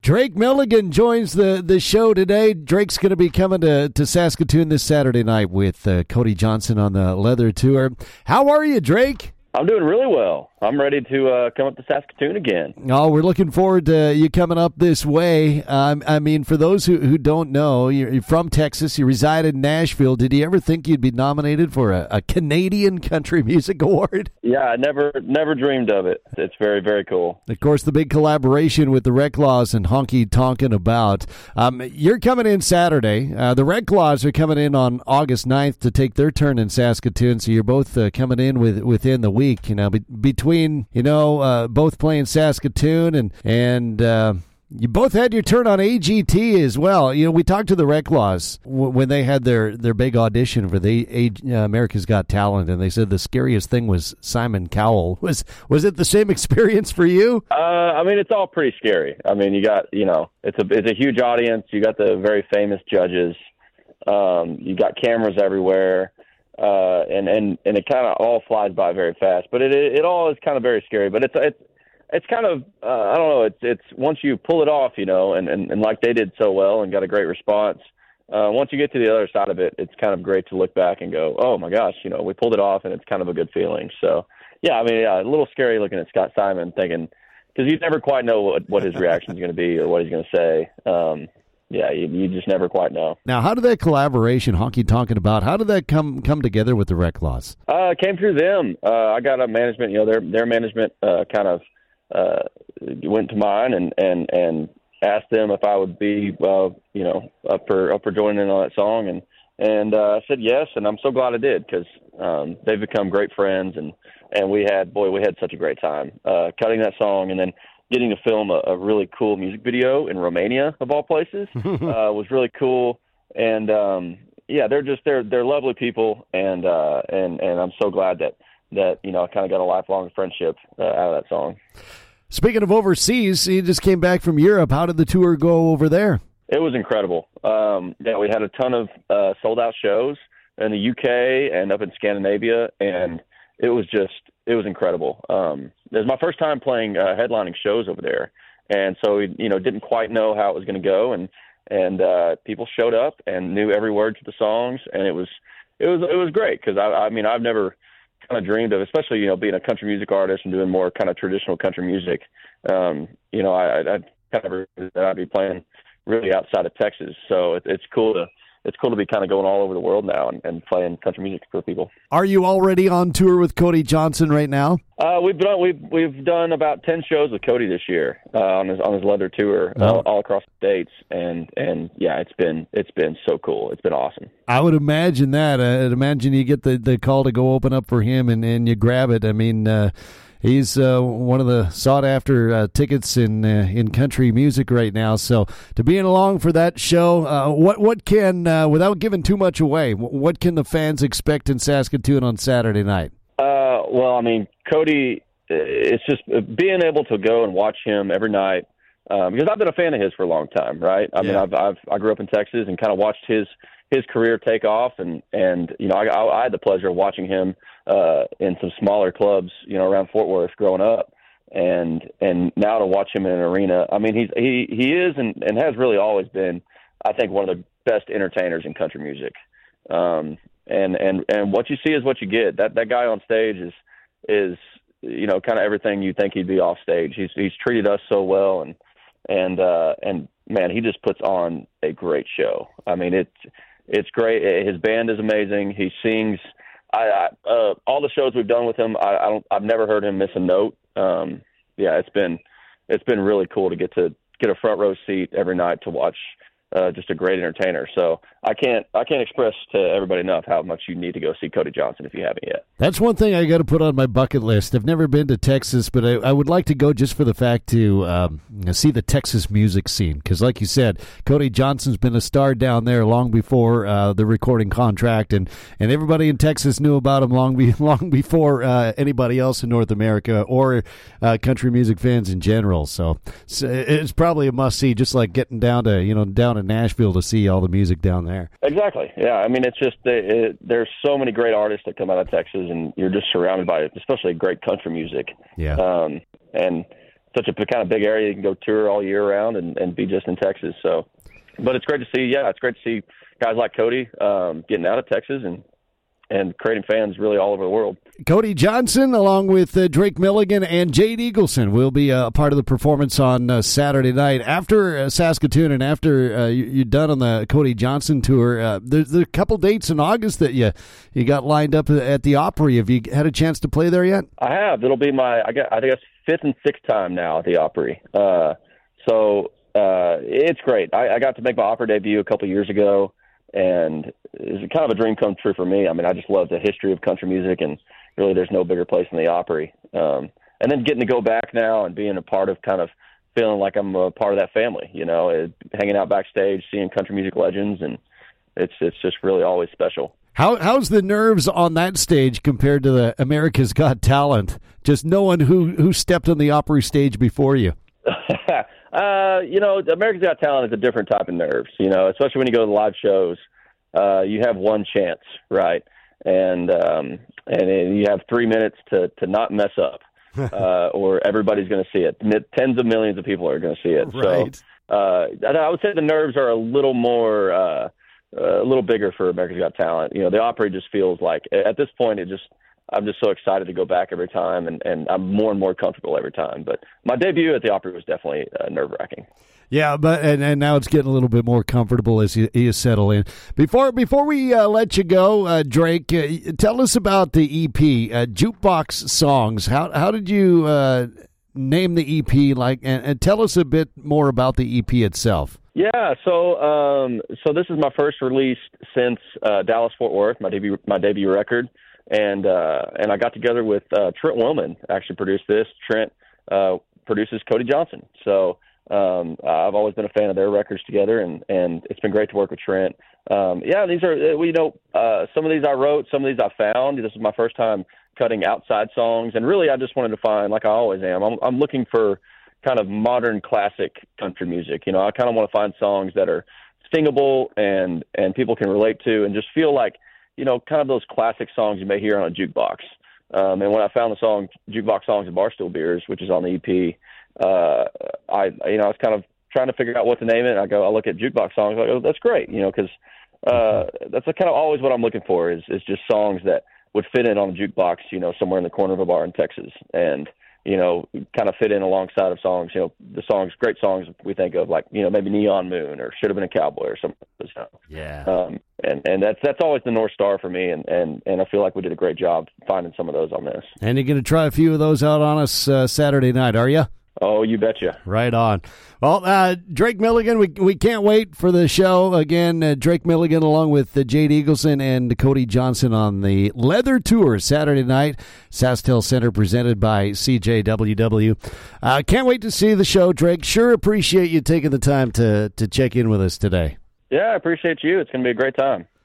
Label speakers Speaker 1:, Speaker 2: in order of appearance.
Speaker 1: Drake Milligan joins the show today. Drake's going to be coming to Saskatoon this Saturday night with Cody Johnson on the Leather Tour. How are you, Drake?
Speaker 2: I'm doing really well. I'm ready to come up to Saskatoon again.
Speaker 1: Oh, we're looking forward to you coming up this way. I mean, for those who don't know, you're from Texas. You reside in Nashville. Did you ever think you'd be nominated for a Canadian Country Music Award?
Speaker 2: Yeah, I never dreamed of it. It's very, very cool.
Speaker 1: Of course, the big collaboration with the Red Claws and Honky Tonkin' About. You're coming in Saturday. The Red Claws are coming in on August 9th to take their turn in Saskatoon, so you're both coming in within the week. Between both playing Saskatoon and you both had your turn on AGT as well. We talked to the Red Claws when they had their big audition for the America's Got Talent, and they said the scariest thing was Simon Cowell. Was it the same experience for you?
Speaker 2: I mean, it's all pretty scary. I mean, you got it's a huge audience. You got the very famous judges. You got cameras everywhere. And it kind of all flies by very fast, but it all is kind of very scary. But it's kind of I don't know. It's once you pull it off, and like they did so well and got a great response. Once you get to the other side of it, it's kind of great to look back and go, oh my gosh, we pulled it off, and it's kind of a good feeling. So yeah, I mean, a little scary looking at Scott Simon, thinking because you never quite know what his reaction is going to be or what he's going to say. Yeah, you just never quite know.
Speaker 1: Now, how did that collaboration, Honky Tonkin' About, how did that come together with the Red Claws?
Speaker 2: It came through them. I got a management, their management kind of went to mine and asked them if I would be, up for joining in on that song. And I said yes, and I'm so glad I did because they've become great friends, and we had such a great time cutting that song and then getting to film a really cool music video in Romania, of all places, was really cool. And they're lovely people, and I'm so glad that I kind of got a lifelong friendship out of that song.
Speaker 1: Speaking of overseas, you just came back from Europe. How did the tour go over there?
Speaker 2: It was incredible. We had a ton of sold out shows in the UK and up in Scandinavia, and it was incredible. It was my first time playing headlining shows over there, and so didn't quite know how it was going to go, and people showed up and knew every word to the songs, and it was great because I've never kind of dreamed of, especially being a country music artist and doing more kind of traditional country music. I kind of that I'd be playing really outside of Texas, so it's cool to be kind of going all over the world now and playing country music for people. Are
Speaker 1: you already on tour with Cody Johnson right now?
Speaker 2: We've done about 10 shows with Cody this year on his Leather Tour all across the states, and yeah, it's been so cool. It's been awesome.
Speaker 1: I would imagine that. I'd imagine you get the call to go open up for him and you grab it. I mean. He's one of the sought-after tickets in country music right now. So to be along for that show, what can, without giving too much away, what can the fans expect in Saskatoon on Saturday night?
Speaker 2: Well, I mean, Cody, it's just being able to go and watch him every night because I've been a fan of his for a long time, right? I mean, I grew up in Texas and kind of watched his career take off, and I had the pleasure of watching him in some smaller clubs, around Fort Worth growing up, and now to watch him in an arena. I mean, he is and has really always been, I think, one of the best entertainers in country music. And what you see is what you get. That guy on stage is kind of everything you think he'd be off stage. He's treated us so well, and man, he just puts on a great show. I mean, it's great. His band is amazing. He sings. All the shows we've done with him, I've never heard him miss a note. It's been really cool to get a front row seat every night to watch just a great entertainer. So I can't express to everybody enough how much you need to go see Cody Johnson if you haven't yet.
Speaker 1: That's one thing I got to put on my bucket list. I've never been to Texas, but I would like to go just for the fact to see the Texas music scene. Because like you said, Cody Johnson's been a star down there long before the recording contract, and everybody in Texas knew about him long before anybody else in North America or country music fans in general. So it's probably a must-see, just like getting down to Nashville to see all the music down there.
Speaker 2: Exactly. Yeah. I mean, it's just there's so many great artists that come out of Texas, and you're just surrounded by, especially great country music.
Speaker 1: Yeah.
Speaker 2: And such a kind of big area. You can go tour all year round and be just in Texas. So, but it's great to see. Yeah, it's great to see guys like Cody getting out of Texas and creating fans really all over the world.
Speaker 1: Cody Johnson, along with Drake Milligan and Jade Eagleson, will be a part of the performance on Saturday night. After Saskatoon and after you're done on the Cody Johnson tour, there's a couple dates in August that you got lined up at the Opry. Have you had a chance to play there yet?
Speaker 2: I have. It'll be I think that's fifth and sixth time now at the Opry. So it's great. I got to make my Opry debut a couple years ago, and it's kind of a dream come true for me. I mean, I just love the history of country music, and really there's no bigger place than the Opry. And then getting to go back now and being a part of kind of feeling like I'm a part of that family, hanging out backstage, seeing country music legends, and it's just really always special.
Speaker 1: How's the nerves on that stage compared to the America's Got Talent? Just knowing who stepped on the Opry stage before you.
Speaker 2: America's Got Talent is a different type of nerves, especially when you go to live shows. You have one chance, right? And you have 3 minutes to not mess up, or everybody's going to see it. Tens of millions of people are going to see it.
Speaker 1: Right.
Speaker 2: So I would say the nerves are a little more, a little bigger for America's Got Talent. The Opry just feels like, at this point, I'm just so excited to go back every time, and I'm more and more comfortable every time. But my debut at the Opry was definitely nerve-wracking.
Speaker 1: Yeah, but and now it's getting a little bit more comfortable as you settle in. Before we let you go, Drake, tell us about the EP, Jukebox Songs. How did you name the EP? And tell us a bit more about the EP itself.
Speaker 2: Yeah, so this is my first release since Dallas Fort Worth, my debut record. And I got together with Trent Willman, actually produced this. Trent produces Cody Johnson. So I've always been a fan of their records together, and it's been great to work with Trent. These are, some of these I wrote, some of these I found. This is my first time cutting outside songs. And really, I just wanted to find, like I always am, I'm looking for kind of modern classic country music. I kind of want to find songs that are singable and people can relate to and just feel like, kind of those classic songs you may hear on a jukebox. And when I found the song Jukebox Songs and Barstool Beers, which is on the EP, I was kind of trying to figure out what to name it. I look at Jukebox Songs, I go, that's great, because that's kind of always what I'm looking for is just songs that would fit in on a jukebox, somewhere in the corner of a bar in Texas, and kind of fit in alongside of songs, the songs, great songs we think of, like, maybe Neon Moon or Should Have Been a Cowboy or something.
Speaker 1: Yeah.
Speaker 2: And that's always the North Star for me, and I feel like we did a great job finding some of those on this.
Speaker 1: And you're going to try a few of those out on us Saturday night, are you?
Speaker 2: Oh, you betcha.
Speaker 1: Right on. Well, Drake Milligan, we can't wait for the show. Again, Drake Milligan along with Jade Eagleson and Cody Johnson on the Leather Tour Saturday night. SaskTel Center presented by CJWW. Can't wait to see the show, Drake. Sure appreciate you taking the time to check in with us today.
Speaker 2: Yeah, I appreciate you. It's going to be a great time.